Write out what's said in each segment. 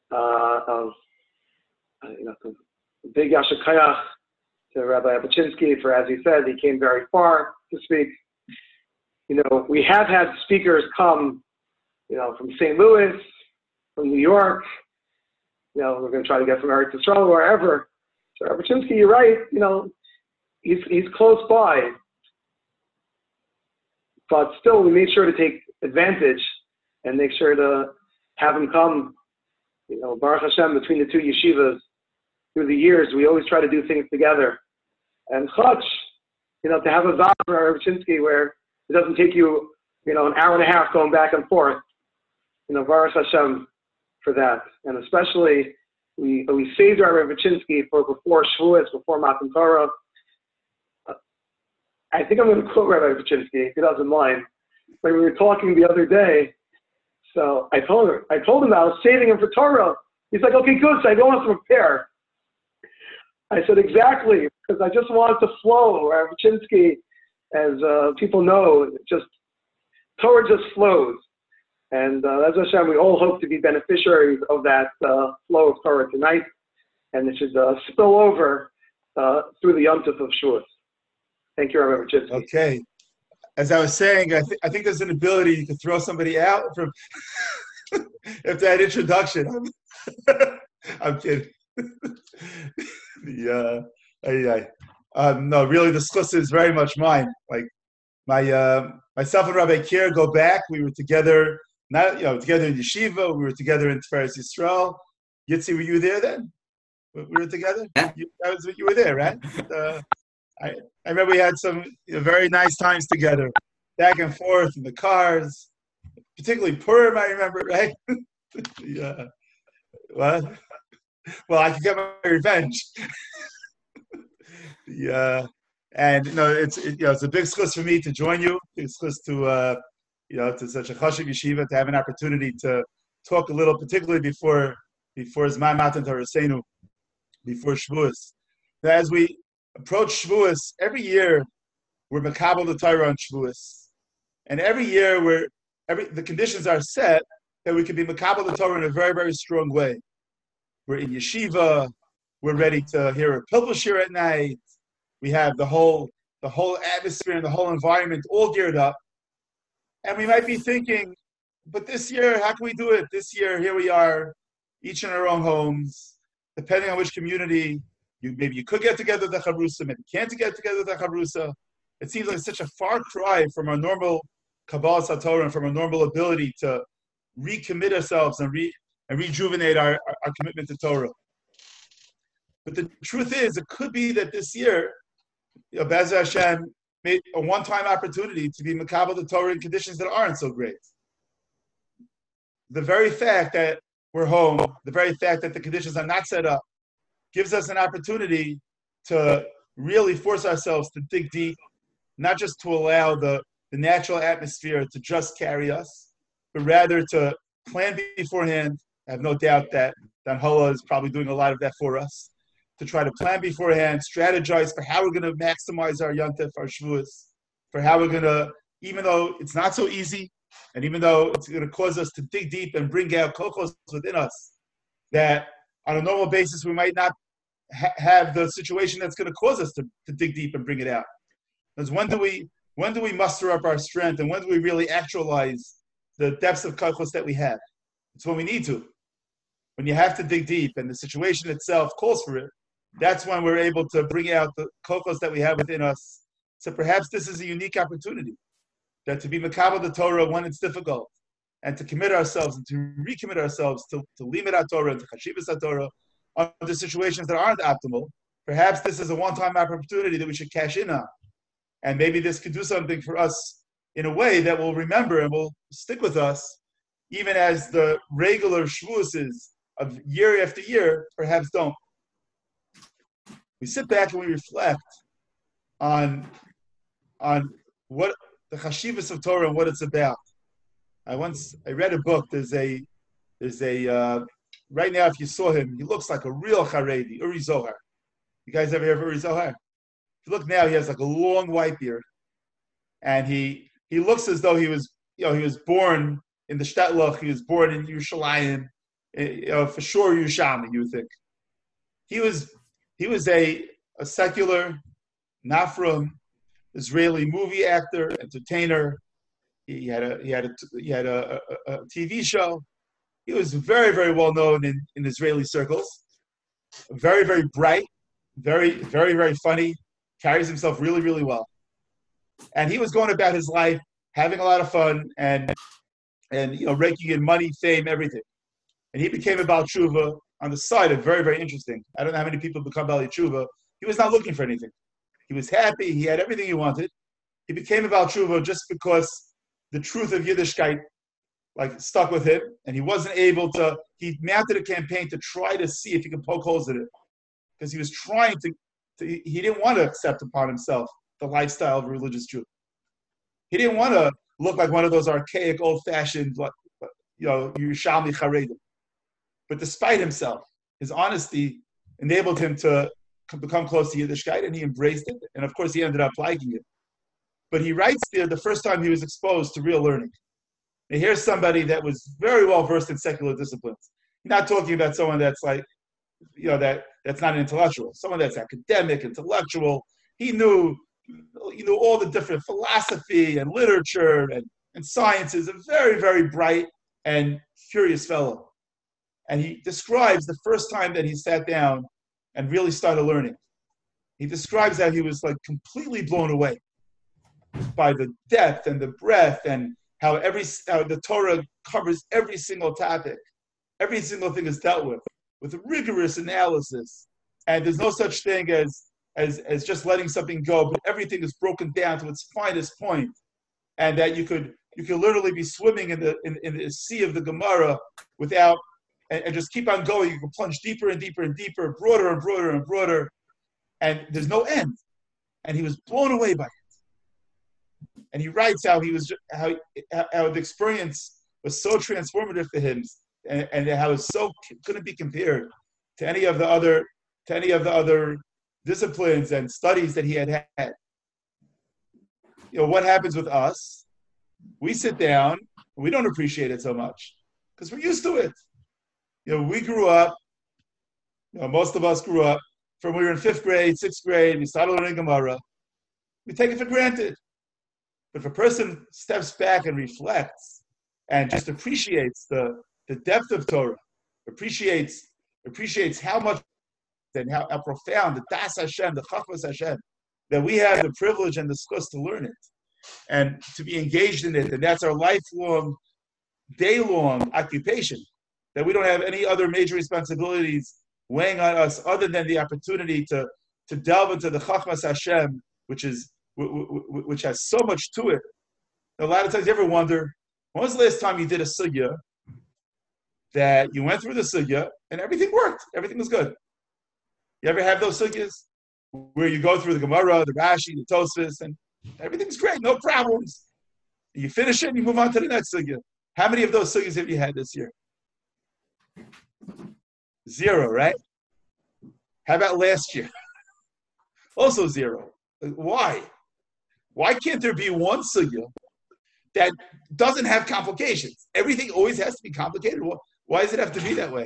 of the big Yashakayach to Rabbi Abuchinsky for, as he said, he came very far to speak. We have had speakers come, from St. Louis, from New York. We're going to try to get from Eretz Yisrael, wherever. So Rabbi Abuchinsky, you're right. He's close by, but still, we made sure to take advantage and make sure to have him come. Baruch Hashem, between the two yeshivas, through the years, we always try to do things together. And Chutz, to have a Zav for Ravichinsky where it doesn't take you, an hour and a half going back and forth. Baruch Hashem for that. And especially, we saved our Ravichinsky for before Shavuos, before Matan Torah. I think I'm going to quote Rabbi Ravichinsky, if he doesn't mind. When we were talking the other day, so I told him I was saving him for Torah. He's like, okay, good, so I don't want to prepare. I said, exactly, because I just want it to flow. Ravichinsky, as people know, Torah just flows. And as Hashem, we all hope to be beneficiaries of that flow of Torah tonight. And it should spill over through the Yom Tov of Shavuos. Thank you, Rabbi Ravichinsky. Okay. As I was saying, I think there's an ability you can throw somebody out from after that introduction. I'm kidding. No, really, the schus is very much mine. Like myself and Rabbi Kier go back. We were together, together in yeshiva. We were together in Tiferes Yisrael. Yitzi, were you there then? We were together. Yeah. You were there, right? I remember we had some very nice times together, back and forth in the cars, particularly Purim, I remember, right? Yeah. Well, I could get my revenge. Yeah. And, it's a big schus for me to join you. It's schus to, to such a chashuv yeshiva, to have an opportunity to talk a little, particularly before Zman Matan Torah Seinu, before Shavuos. Now, as we approach Shavuos, every year we're makabel the Torah on Shavuos, and every year the conditions are set that we can be makabel the Torah in a very, very strong way. We're in yeshiva, we're ready to hear a pilpul shir at night. We have the whole atmosphere and the whole environment all geared up, and we might be thinking, but this year, how can we do it? This year, here we are, each in our own homes, depending on which community. Maybe you could get together with the Chavrusa, maybe you can't get together with the Chavrusa. It seems like such a far cry from our normal Kabbalah SaTorah and from our normal ability to recommit ourselves and rejuvenate our commitment to Torah. But the truth is, it could be that this year, Be'ez Hashem made a one-time opportunity to be makabel the Torah in conditions that aren't so great. The very fact that we're home, the very fact that the conditions are not set up, gives us an opportunity to really force ourselves to dig deep, not just to allow the natural atmosphere to just carry us, but rather to plan beforehand. I have no doubt that Dan Hola is probably doing a lot of that for us, to try to plan beforehand, strategize for how we're going to maximize our Yom Tov, our Shavuos, for how we're going to, even though it's not so easy, and even though it's going to cause us to dig deep and bring out kochos within us, that on a normal basis, we might not have the situation that's going to cause us to dig deep and bring it out. Because when do we muster up our strength, and when do we really actualize the depths of kochos that we have? It's when we need to. When you have to dig deep and the situation itself calls for it, that's when we're able to bring out the kochos that we have within us. So perhaps this is a unique opportunity, that to be makabel the Torah when it's difficult, and to commit ourselves and to recommit ourselves to limud HaTorah and to chashivas HaTorah under situations that aren't optimal. Perhaps this is a one-time opportunity that we should cash in on. And maybe this could do something for us in a way that we'll remember and will stick with us, even as the regular Shavuos of year after year perhaps don't. We sit back and we reflect on what the chashivas of Torah and what it's about. I read a book. There's a right now, if you saw him, he looks like a real Haredi, Uri Zohar. You guys ever hear of Uri Zohar? If you look now, he has like a long white beard, and he looks as though he was born in the Shtetloch. He was born in Yerushalayim. For sure Yerushalmi, you would think. He was a secular, not from Israeli movie actor, entertainer. He had a TV show. He was very, very well known in Israeli circles. Very, very bright, very, very, very funny, carries himself really, really well. And he was going about his life, having a lot of fun and raking in money, fame, everything. And he became a Baal Tshuva on the side of very, very interesting. I don't know how many people become Baal Tshuva. He was not looking for anything. He was happy. He had everything he wanted. He became a Baal Tshuva just because the truth of Yiddishkeit stuck with him, and he wasn't able to. He mounted a campaign to try to see if he could poke holes in it, because he was trying to. He didn't want to accept upon himself the lifestyle of a religious Jew. He didn't want to look like one of those archaic, old-fashioned, Yerushalmi Charedim. But despite himself, his honesty enabled him to become close to Yiddishkeit, and he embraced it. And of course, he ended up liking it. But he writes there the first time he was exposed to real learning. And here's somebody that was very well versed in secular disciplines. You're not talking about someone that's that's not an intellectual, someone that's academic, intellectual. He knew all the different philosophy and literature and sciences. A very, very bright and curious fellow. And he describes the first time that he sat down and really started learning. He describes how he was completely blown away by the depth and the breadth, and how the Torah covers every single topic. Every single thing is dealt with a rigorous analysis. And there's no such thing as just letting something go, but everything is broken down to its finest point. And that you could literally be swimming in the sea of the Gemara without, and just keep on going. You can plunge deeper and deeper and deeper, broader and broader and broader, and there's no end. And he was blown away by it. And he writes how the experience was so transformative to him, and how it so couldn't be compared to any of the other disciplines and studies that he had had. What happens with us? We sit down, and we don't appreciate it so much because we're used to it. We grew up. Most of us grew up from we were in 5th grade, 6th grade. We started learning Gemara. We take it for granted. But if a person steps back and reflects and just appreciates the depth of Torah, appreciates how much and how profound the Das Hashem, the Chachmas Hashem, that we have the privilege and the schus to learn it and to be engaged in it, and that's our lifelong, day-long occupation, that we don't have any other major responsibilities weighing on us other than the opportunity to delve into the Chachmas Hashem, which has so much to it. A lot of times you ever wonder, when was the last time you did a sugya that you went through the sugya and everything worked, everything was good? You ever have those sugyas where you go through the Gemara, the Rashi, the Tosfos, and everything's great, no problems. You finish it and you move on to the next sugya. How many of those sugyas have you had this year? 0, right? How about last year? Also 0. Why? Why can't there be one sugya that doesn't have complications? Everything always has to be complicated. Why does it have to be that way?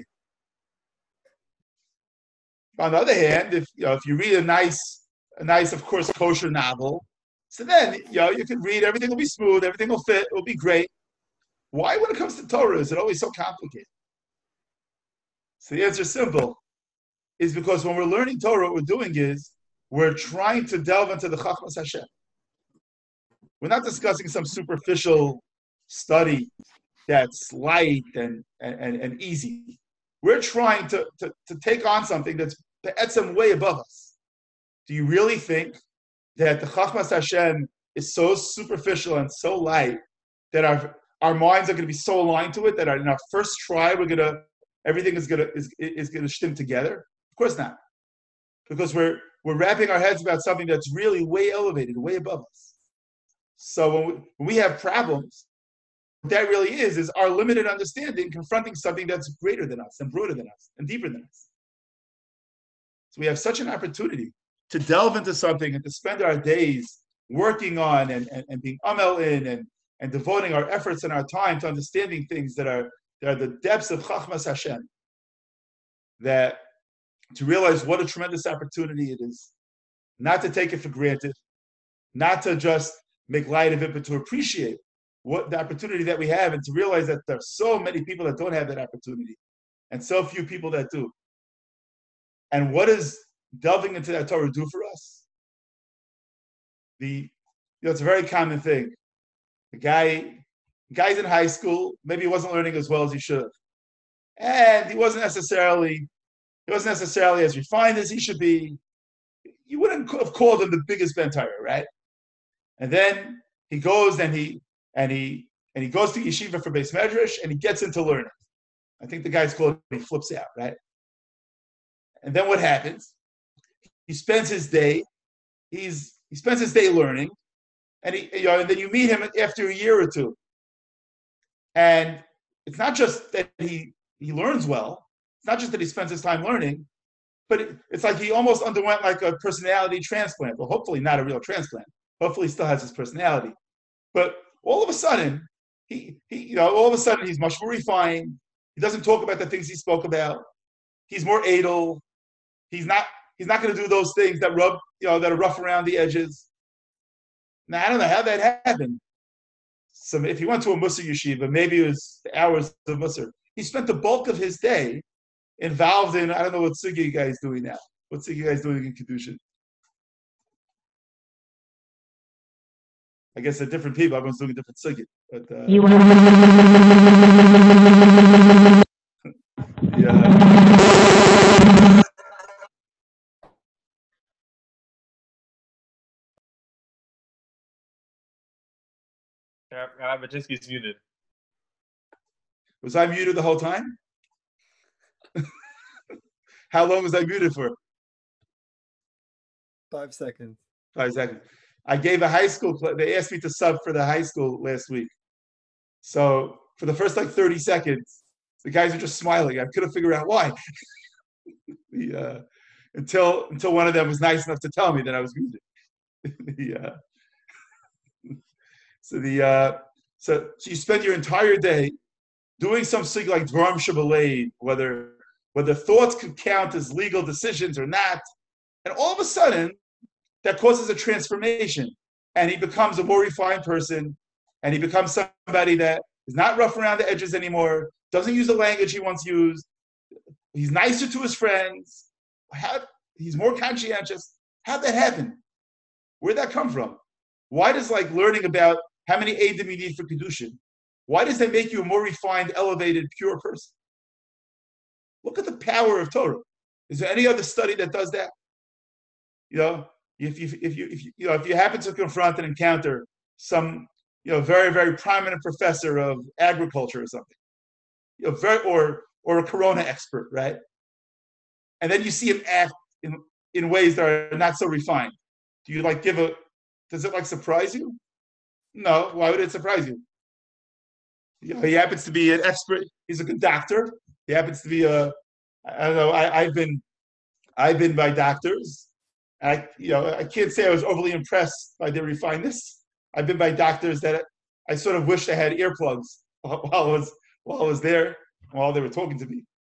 On the other hand, if you read a nice, of course, kosher novel, so then you can read, everything will be smooth, everything will fit, it will be great. Why, when it comes to Torah, is it always so complicated? So the answer is simple, is because when we're learning Torah, what we're doing is we're trying to delve into the Chachmas Hashem. We're not discussing some superficial study that's light and easy. We're trying to take on something that's be'etzem way above us. Do you really think that the Chachmas Hashem is so superficial and so light that our minds are going to be so aligned to it that in our first try everything is going to stim together? Of course not, because we're wrapping our heads about something that's really way elevated, way above us. So when we have problems, what that really is our limited understanding confronting something that's greater than us and broader than us and deeper than us. So we have such an opportunity to delve into something and to spend our days working on and being amel in and devoting our efforts and our time to understanding things that are There are the depths of Chachmas Hashem that to realize what a tremendous opportunity it is, not to take it for granted, not to just make light of it, but to appreciate what the opportunity that we have and to realize that there are so many people that don't have that opportunity and so few people that do. And what does delving into that Torah do for us? It's a very common thing. The guy's in high school, maybe he wasn't learning as well as he should have. And he wasn't necessarily as refined as he should be. You wouldn't have called him the biggest Ben Torah, right? And then he goes and he goes to yeshiva for Beis Medrash and he gets into learning. I think the guy's called, he flips out, right? And then what happens? He spends his day, he spends his day learning, and and then you meet him after a year or two. And it's not just that he learns well, it's not just that he spends his time learning, but it's like he almost underwent like a personality transplant. Well, hopefully not a real transplant. Hopefully he still has his personality. But all of a sudden, he's much more refined. He doesn't talk about the things he spoke about. He's more edel. He's not going to do those things that that are rough around the edges. Now, I don't know how that happened. So if he went to a Musar yeshiva, maybe it was the hours of Musar. He spent the bulk of his day involved in, I don't know what sugya you guys doing now. What sugya you guys doing in Kedushin? I guess they're different people. Everyone's doing a different sugya. But, yeah. Rabbi Baczynski's muted. Was I muted the whole time? How long was I muted for? 5 seconds. 5 seconds. I gave a high school class. They asked me to sub for the high school last week. So for the first 30 seconds, the guys are just smiling. I couldn't figure out why. Until one of them was nice enough to tell me that I was muted. So you spend your entire day doing something like Dvarim Shabbalei, whether thoughts could count as legal decisions or not, and all of a sudden that causes a transformation, and he becomes a more refined person, and he becomes somebody that is not rough around the edges anymore, doesn't use the language he once used, he's nicer to his friends, he's more conscientious. How'd that happen? Where'd that come from? Why does learning about how many Eidim you need for Kedushin, why does that make you a more refined, elevated, pure person? Look at the power of Torah. Is there any other study that does that? If you happen to confront and encounter some very, very prominent professor of agriculture or something, or a Corona expert, right? And then you see him act in ways that are not so refined. Do you does it surprise you? No. Why would it surprise you? He happens to be an expert. He's a good doctor. He happens to be I don't know. I've been by doctors. I can't say I was overly impressed by their refinedness. I've been by doctors that I sort of wish I had earplugs while I was there, while they were talking to me.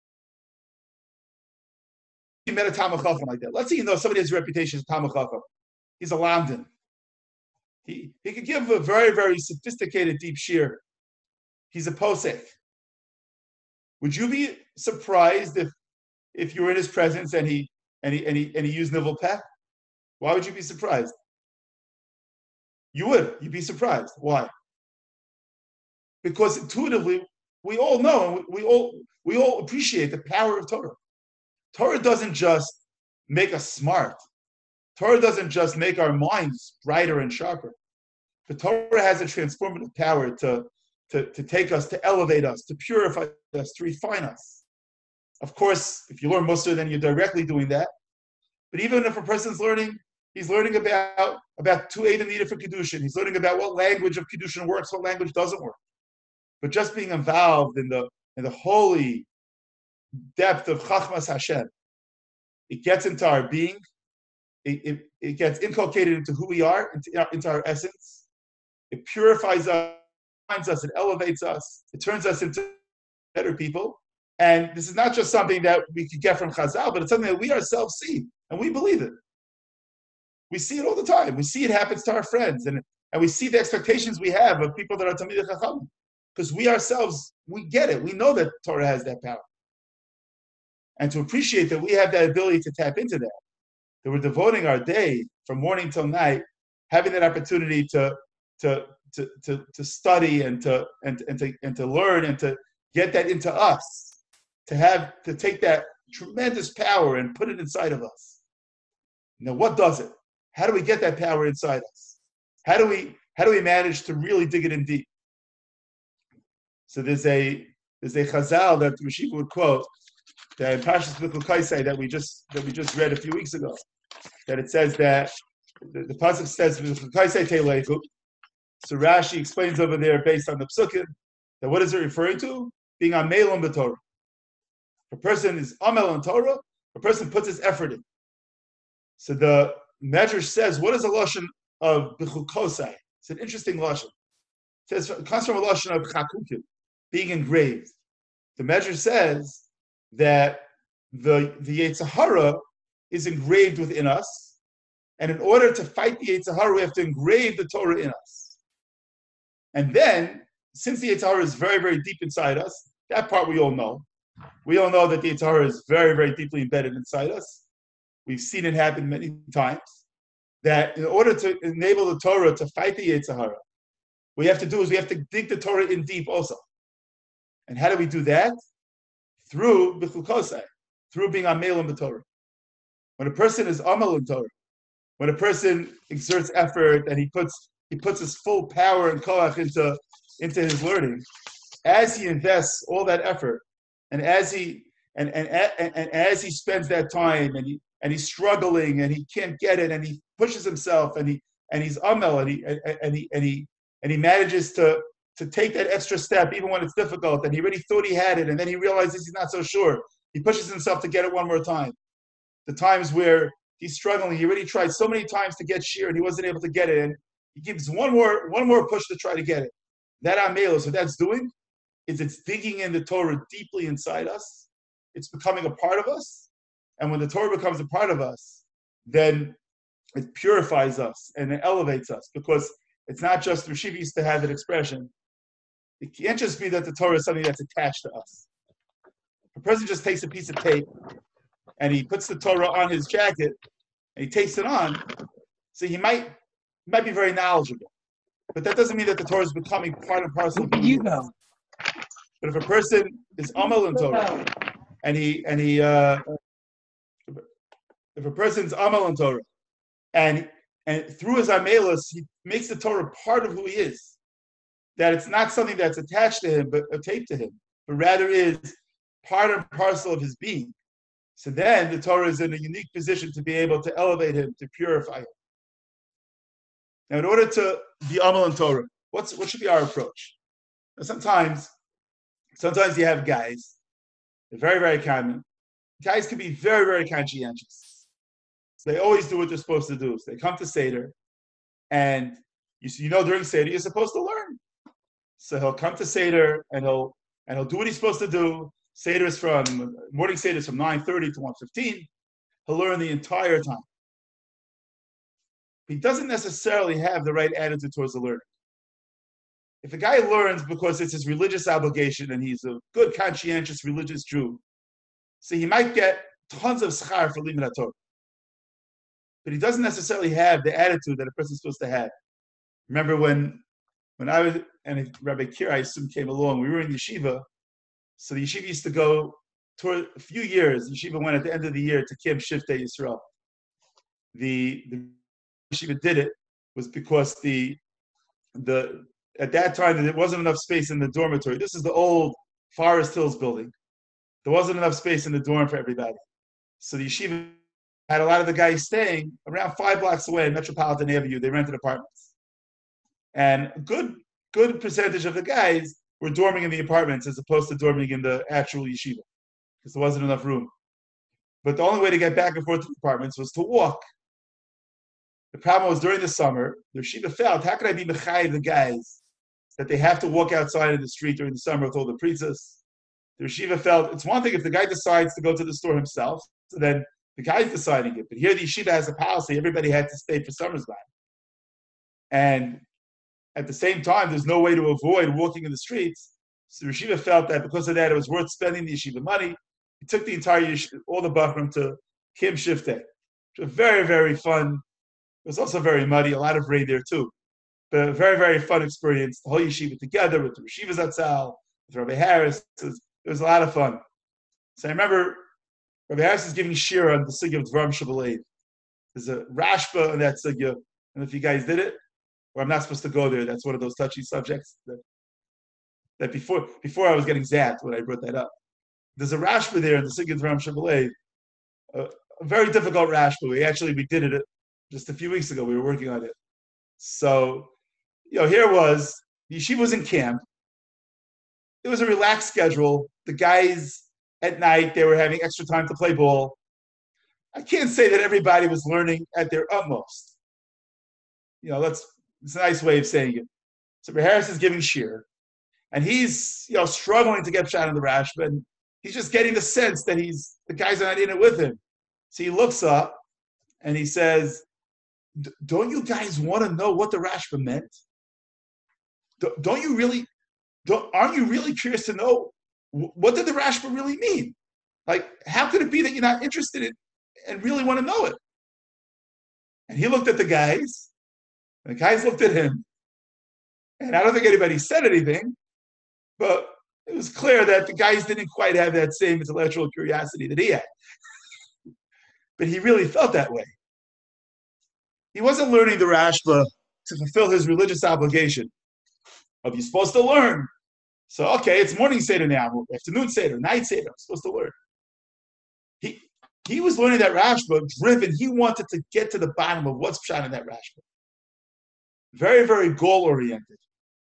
He met a Talmid Chacham like that. Let's say somebody has a reputation as a Talmid Chacham. He's a lamdan. He could give a very, very sophisticated deep shear. He's a posek. Would you be surprised if you were in his presence and he used nivel peh? Why would you be surprised? You would. You'd be surprised. Why? Because intuitively, we all know, we all appreciate the power of Torah. Torah doesn't just make us smart. Torah doesn't just make our minds brighter and sharper. But Torah has a transformative power to take us, to elevate us, to purify us, to refine us. Of course, if you learn Musar, then you're directly doing that. But even if a person's learning, he's learning about two Eidim needed for Kedushin. He's learning about what language of Kedushin works, what language doesn't work. But just being involved in the holy depth of Chachmas Hashem, it gets into our being. It gets inculcated into who we are, into our essence. It purifies us, finds us, it elevates us. It turns us into better people. And this is not just something that we could get from Chazal, but it's something that we ourselves see, and we believe it. We see it all the time. We see it happens to our friends, and we see the expectations we have of people that are Talmidei Chacham. Because we ourselves, we get it. We know that Torah has that power. And to appreciate that we have that ability to tap into that we're devoting our day from morning till night, having that opportunity to study and to learn and to get that into us, to take that tremendous power and put it inside of us. Now, what does it? How do we get that power inside us? How do we manage to really dig it in deep? So there's a chazal that Rashiva would quote that in Parshas Bechukot Kaisei that we just read a few weeks ago. That it says that the pasuk says Bechukot Kaisei Teileichu. So Rashi explains over there based on the psukim that what is it referring to? Being amel on the Torah. If a person is amel on Torah, a person puts his effort in. So the Medrash says, what is the lashon of Bechukosai? It's an interesting lashon. It comes from a lashon of chakukim, being engraved. The Medrash says that the Yetzer Hara is engraved within us, and in order to fight the Yetzer Hara, we have to engrave the Torah in us. And then, since the Yetzer Hara is very, very deep inside us, that part we all know. We all know that the Yetzer Hara is very, very deeply embedded inside us. We've seen it happen many times. That in order to enable the Torah to fight the Yetzer Hara, what we have to do is we have to dig the Torah in deep also. And how do we do that? Through Bechukosai, through being Amel in the Torah. When a person is Amel in Torah, when a person exerts effort and he puts his full power and koach into his learning, as he invests all that effort, and as he spends that time and he's struggling and he can't get it and he pushes himself and he's Amel and he manages to take that extra step even when it's difficult, and he already thought he had it and then he realizes he's not so sure. He pushes himself to get it one more time. The times where he's struggling, he already tried so many times to get shear and he wasn't able to get it, and he gives one more push to try to get it. That Amel, so that's doing is it's digging in the Torah deeply inside us. It's becoming a part of us. And when the Torah becomes a part of us, then it purifies us and it elevates us, because it's not just, Rashiva used to have that expression, it can't just be that the Torah is something that's attached to us. If a person just takes a piece of tape and he puts the Torah on his jacket and he takes it on, so he might be very knowledgeable. But that doesn't mean that the Torah is becoming part and parcel of you. But if a person is Amel in Torah, and if a person's Amel in Torah, and through his Amelus, he makes the Torah part of who he is, that it's not something that's attached to him, but a tape to him, but rather is part and parcel of his being. So then the Torah is in a unique position to be able to elevate him, to purify him. Now, in order to be Amel in Torah, what should be our approach? Now, sometimes you have guys, they're very, very common. Guys can be very, very conscientious. So they always do what they're supposed to do. So they come to Seder, and during Seder you're supposed to learn. So he'll come to Seder and he'll do what he's supposed to do. Morning Seder is from 9:30 to 1:15. He'll learn the entire time. He doesn't necessarily have the right attitude towards the learning. If a guy learns because it's his religious obligation and he's a good, conscientious, religious Jew, so he might get tons of schar for limud Torah. But he doesn't necessarily have the attitude that a person's supposed to have. Remember when I was, and Rabbi Kir, I assume, came along, we were in yeshiva, so the yeshiva used to go, toward a few years, the yeshiva went at the end of the year to Camp Shiftei Yisrael. The yeshiva did it was because at that time there wasn't enough space in the dormitory. This is the old Forest Hills building. There wasn't enough space in the dorm for everybody. So the yeshiva had a lot of the guys staying around 5 blocks away in Metropolitan Avenue. They rented apartments. And a good percentage of the guys were dorming in the apartments as opposed to dorming in the actual yeshiva, because there wasn't enough room. But the only way to get back and forth to the apartments was to walk. The problem was during the summer, the yeshiva felt, how could I be mechayiv the guys that they have to walk outside in the street during the summer with all the priestess? the yeshiva felt it's one thing if the guy decides to go to the store himself, so then the guy's deciding it. But here the yeshiva has a policy, everybody had to stay for summer's time. And at the same time, there's no way to avoid walking in the streets. So the yeshiva felt that because of that, it was worth spending the yeshiva money. He took the entire yeshiva, all the Bachram to Kim Shifteh. Which was very, very fun. It was also very muddy, a lot of rain there too. But a very, very fun experience. The whole yeshiva together with the Yeshiva Zatzal, with Rabbi Harris. It was a lot of fun. So I remember Rabbi Harris is giving shir on the sugya of Dvarim Shabalev. There's a rashba on that sugya. I don't know if you guys did it, or I'm not supposed to go there. That's one of those touchy subjects that before I was getting zapped when I brought that up. There's a rashba there in the sugya of Dvarim Shabalev. A very difficult rashba. We did it just a few weeks ago. We were working on it. So, here was, the yeshiva was in camp. It was a relaxed schedule. The guys at night, they were having extra time to play ball. I can't say that everybody was learning at their utmost. It's a nice way of saying it. So Harris is giving shir, and he's struggling to get shot in the rashba, and he's just getting the sense that the guys are not in it with him. So he looks up and he says, "Don't you guys want to know what the rashba meant? Aren't you really curious to know what did the rashba really mean? Like, how could it be that you're not interested in and really want to know it?" And he looked at the guys, and the guys looked at him, and I don't think anybody said anything, but it was clear that the guys didn't quite have that same intellectual curiosity that he had. But he really felt that way. He wasn't learning the rashba to fulfill his religious obligation of you're supposed to learn. So, okay, it's morning Seder now, afternoon Seder, night Seder, I'm supposed to learn. He was learning that rashba, driven. He wanted to get to the bottom of what's pshat in that rashba. Very, very goal-oriented.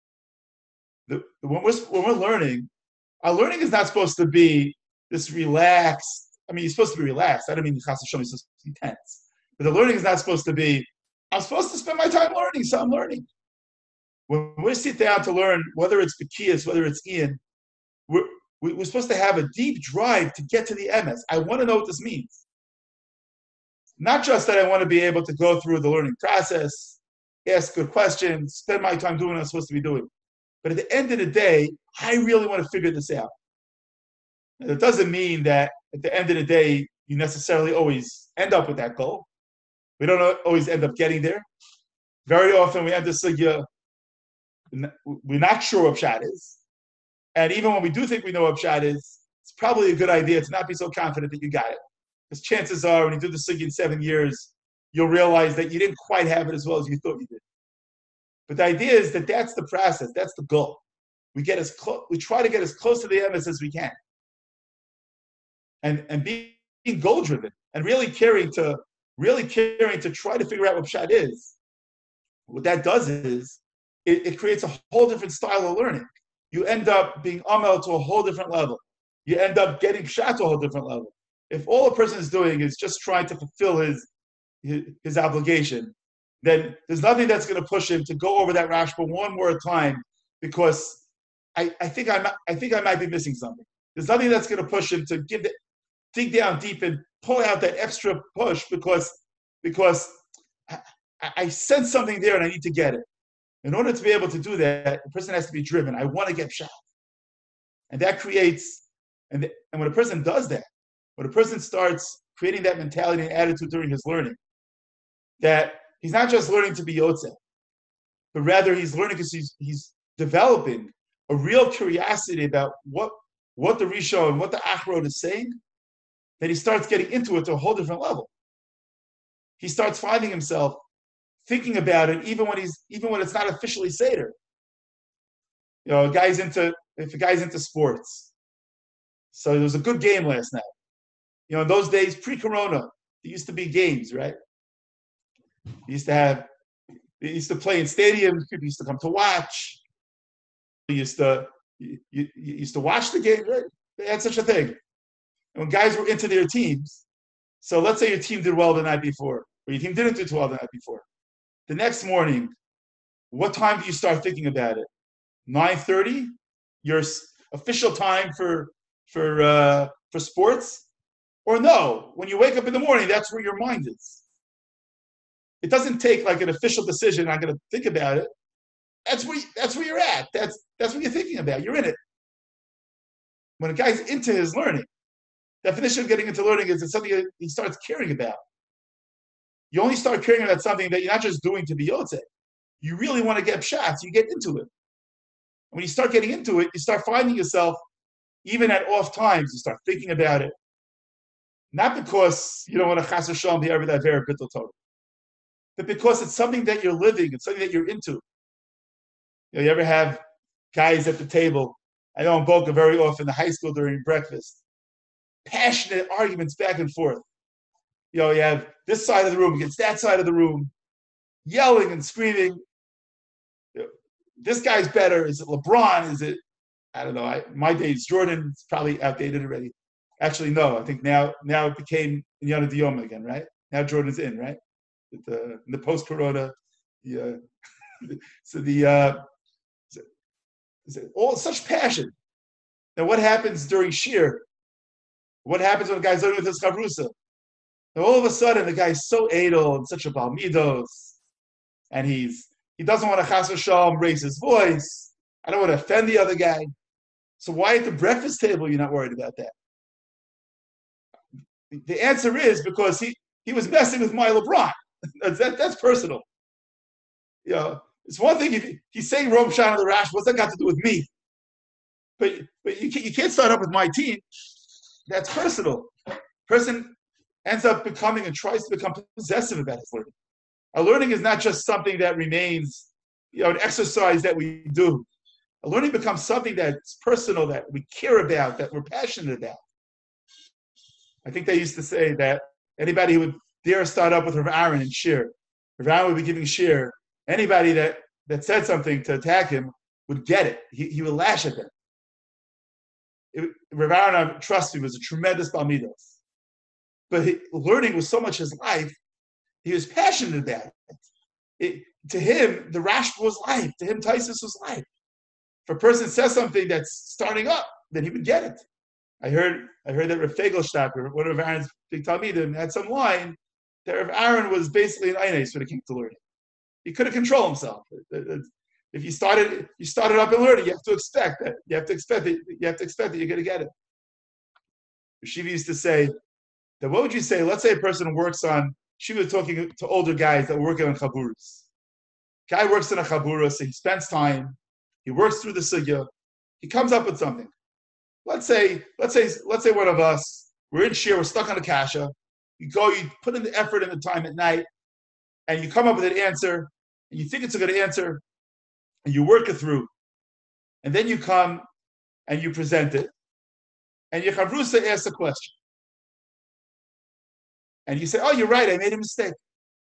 When we're learning, our learning is not supposed to be this relaxed. I mean, you're supposed to be relaxed. I don't mean Chas V'Shalom, you're supposed to be tense. But the learning is not supposed to be, I'm supposed to spend my time learning, so I'm learning. When we sit down to learn, whether it's Bekias, whether it's Ian, we're supposed to have a deep drive to get to the emes. I want to know what this means. Not just that I want to be able to go through the learning process, ask good questions, spend my time doing what I'm supposed to be doing. But at the end of the day, I really want to figure this out. And it doesn't mean that at the end of the day, you necessarily always end up with that goal. We don't always end up getting there. Very often we enter sugya, we're not sure what pshat is. And even when we do think we know what pshat is, it's probably a good idea to not be so confident that you got it. Because chances are, when you do the sugya in 7 years, you'll realize that you didn't quite have it as well as you thought you did. But the idea is that that's the process, that's the goal. We try to get as close to the emes as we can. And being goal driven and really caring to try to figure out what pshat is. What that does is it creates a whole different style of learning. You end up being amel to a whole different level. You end up getting pshat to a whole different level. If all a person is doing is just trying to fulfill his obligation, then there's nothing that's going to push him to go over that rashba one more time, because I think I might be missing something. There's nothing that's going to push him to dig down deep and pull out that extra push because I sense something there and I need to get it. In order to be able to do that, the person has to be driven. I want to get pshat. And that creates, and when a person does that, when a person starts creating that mentality and attitude during his learning, that he's not just learning to be yotzeh, but rather he's learning because he's developing a real curiosity about what the Rishon and what the Achrod is saying, that he starts getting into it to a whole different level. He starts finding himself thinking about it even when it's not officially Seder. If a guy's into sports. So there was a good game last night. In those days, pre-corona, there used to be games, right? They used to play in stadiums, people used to come to watch. You used to watch the game, right? They had such a thing. And when guys were into their teams, so let's say your team did well the night before, or your team didn't do too well the night before. The next morning, what time do you start thinking about it? 9:30, your official time for for sports? Or no, when you wake up in the morning, that's where your mind is. It doesn't take like an official decision. I'm going to think about it. That's where you're at. That's what you're thinking about. You're in it. When a guy's into his learning, definition of getting into learning is it's something that he starts caring about. You only start caring about something that you're not just doing to be yotze. You really want to get shots. You get into it. When you start getting into it, you start finding yourself, even at off times, you start thinking about it. Not because you don't want to chas v'shalom be every that very bittul Torah, but because it's something that you're living, it's something that you're into. You ever have guys at the table? I know in Boca very often, the high school during breakfast, passionate arguments back and forth. You have this side of the room against that side of the room, yelling and screaming. This guy's better. Is it LeBron? Is it, I don't know. My days, Jordan, it's probably outdated already. Actually, no. I think now it became Yana Dioma again, right? Now Jordan's in, right? In the post-corona, yeah. So all such passion. Now, what happens during shir? What happens when a guy's learning with his chavrusa? Now, all of a sudden, the guy's so edel and such a balmidos, and he doesn't want to chas v'shalom raise his voice. I don't want to offend the other guy. So why at the breakfast table you're not worried about that? The answer is because he was messing with my LeBron. That's personal. It's one thing if he's saying Rom Shana the Rash. What's that got to do with me? But you can't start up with my team. That's personal. Person ends up becoming and tries to become possessive about his learning. Our learning is not just something that remains, an exercise that we do. Our learning becomes something that's personal, that we care about, that we're passionate about. I think they used to say that anybody who would dare start up with Rav Aaron and shir, Rav Aaron would be giving shir. Anybody that said something to attack him would get it. He would lash at them. Rav Aaron, trust me, was a tremendous balmidos. But learning was so much his life, he was passionate about it. To him, the Rashba was life. To him, Taisus was life. If a person says something that's starting up, then he would get it. I heard that Rav Fegelstacker, one of Aaron's big talmidim, had some line that Rav Aaron was basically an eines when it came to learning. He couldn't control himself. If you started up in learning, you have to expect that. You have to expect that you're going to get it. Shiva used to say that. What would you say? Let's say a person works on. She was talking to older guys that were working on chaburas. Guy works in a chabura, so he spends time. He works through the sugya. He comes up with something. Let's say one of us, we're in shir, we're stuck on a kasha. You put in the effort and the time at night, and you come up with an answer, and you think it's a good answer, and you work it through. And then you come and you present it. And your chavrusa asks a question. And you say, oh, you're right, I made a mistake.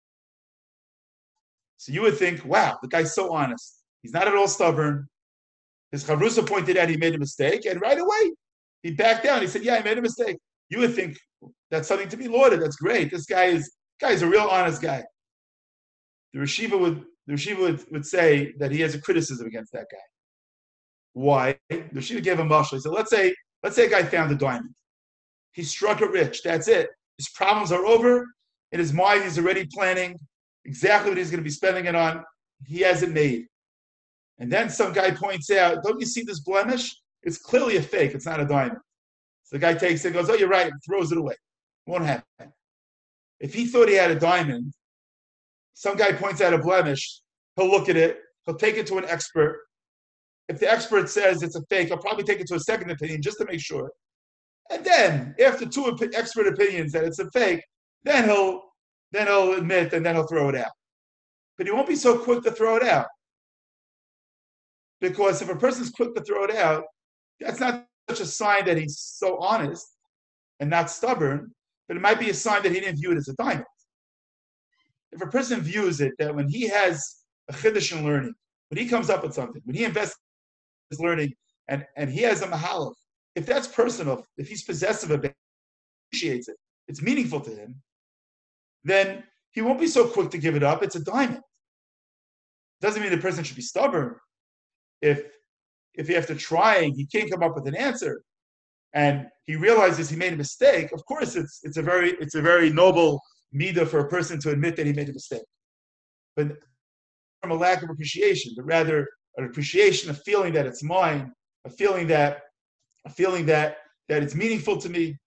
So you would think, wow, the guy's so honest. He's not at all stubborn. His chavrusa pointed out he made a mistake, and right away, he backed down. He said, yeah, I made a mistake. You would think that's something to be lauded. That's great. This guy is a real honest guy. The Rishiva would say that he has a criticism against that guy. Why? The Rishiva gave him mashal. He said, let's say a guy found a diamond. He struck it rich. That's it. His problems are over. In his mind, he's already planning exactly what he's going to be spending it on. He has it made. And then some guy points out, don't you see this blemish? It's clearly a fake. It's not a diamond. So the guy takes it and goes, oh, you're right, and throws it away. Won't happen. If he thought he had a diamond, some guy points out a blemish, he'll look at it, he'll take it to an expert. If the expert says it's a fake, he'll probably take it to a second opinion just to make sure. And then, after two expert opinions that it's a fake, then he'll admit and then he'll throw it out. But he won't be so quick to throw it out. Because if a person's quick to throw it out, that's not such a sign that he's so honest and not stubborn, but it might be a sign that he didn't view it as a diamond. If a person views it that when he has a chiddush in learning, when he comes up with something, when he invests in his learning and he has a mahalach, if that's personal, if he's possessive of it, appreciates it, it's meaningful to him, then he won't be so quick to give it up. It's a diamond. Doesn't mean the person should be stubborn. If after trying he can't come up with an answer, and he realizes he made a mistake, of course it's a very noble midah for a person to admit that he made a mistake. But from a lack of appreciation, but rather an appreciation, a feeling that it's mine, a feeling that it's meaningful to me.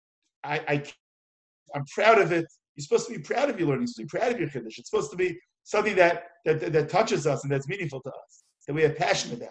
I'm proud of it. You're supposed to be proud of your learning. You're supposed to be proud of your Kiddush. It's supposed to be something that touches us and that's meaningful to us, that we have passion about.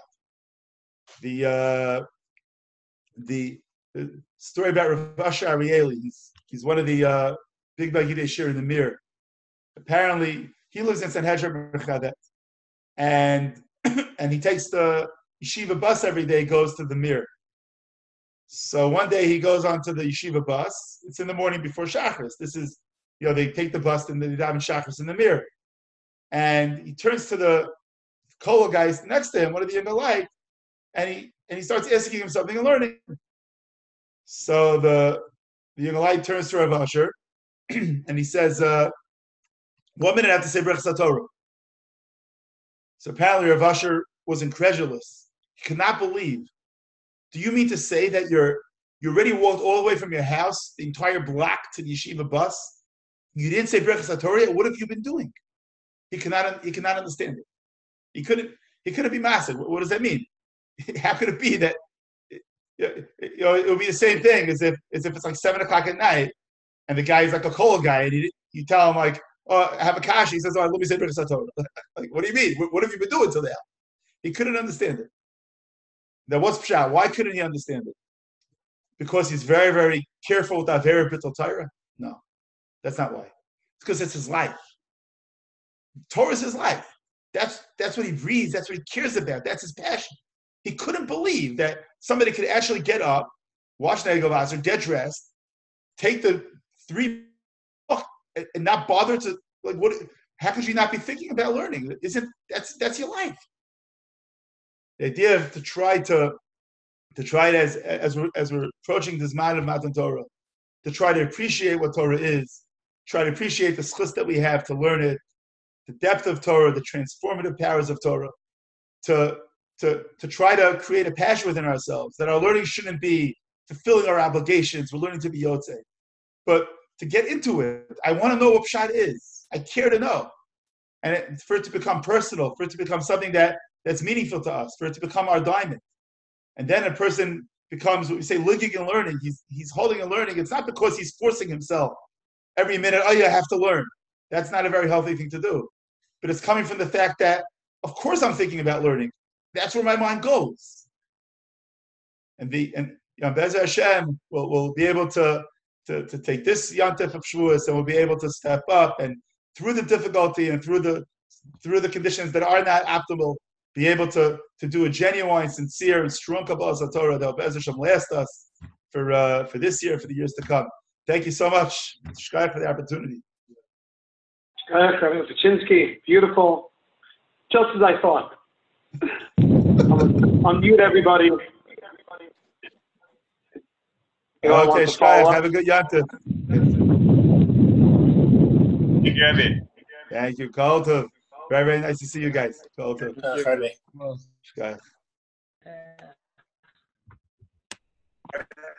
The story about Rav Asher Arieli. He's one of the big Bagidei Shir in the Mir. Apparently, he lives in Sanhedrin Merchadet, and he takes the yeshiva bus every day. Goes to the Mir. So one day he goes onto the yeshiva bus. It's in the morning before Shachris. This is, they take the bus and they daven Shachris in the Mir, and he turns to the Kola guys next to him, one of the younger light, and he starts asking him something and learning. So the younger light turns to Rav Asher and he says, 1 minute I have to say Brechas Torah. So apparently Rav Asher was incredulous. He could not believe. Do you mean to say that you already walked all the way from your house, the entire block, to the yeshiva bus? You didn't say Brechas Torah? What have you been doing? He cannot understand it. He couldn't be massive. What does that mean? How could it be that it would be the same thing as if it's like 7 o'clock at night and the guy is like a cold guy and you tell him like, oh, I have a kasha. He says, oh, let me say Brechas Torah. Like, what do you mean? What have you been doing till now? He couldn't understand it. Now, what's pshat? Why couldn't he understand it? Because he's very, very careful with Avera B'Tal Torah? No, that's not why. It's because it's his life. Torah is his life. That's what he breathes. That's what he cares about. That's his passion. He couldn't believe that somebody could actually get up, wash Negel Vaser, get dressed, take the 3 and not bother to, like, what? How could you not be thinking about learning? That's your life? The idea of to try it as we're approaching this man of Matan Torah, to try to appreciate what Torah is, try to appreciate the schus that we have to learn it, the depth of Torah, the transformative powers of Torah, to try to create a passion within ourselves, that our learning shouldn't be fulfilling our obligations, we're learning to be Yotzei. But to get into it, I want to know what Pshat is. I care to know. And for it to become personal, for it to become something that's meaningful to us, for it to become our diamond. And then a person becomes what we say, ligging and learning. He's holding and learning. It's not because he's forcing himself every minute, oh, you have to learn. That's not a very healthy thing to do. But it's coming from the fact that, of course I'm thinking about learning. That's where my mind goes. And Be'ezer Hashem will be able to take this Yontif of Shavuos, and we'll be able to step up, and through the difficulty and through the conditions that are not optimal, be able to do a genuine, sincere, and strong Kabbalah Torah that will Be'ezer Hashem last us for this year, for the years to come. Thank you so much, Shkai, for the opportunity. Shkai, Rabbi Pachinsky, beautiful, just as I thought. Unmute everybody. Okay, Shkai, have a good Yontif. Thank you, Rabbi. Thank you, Kol Tov. Very, very nice to see you guys. Kol Tov. Rabbi. Shkai.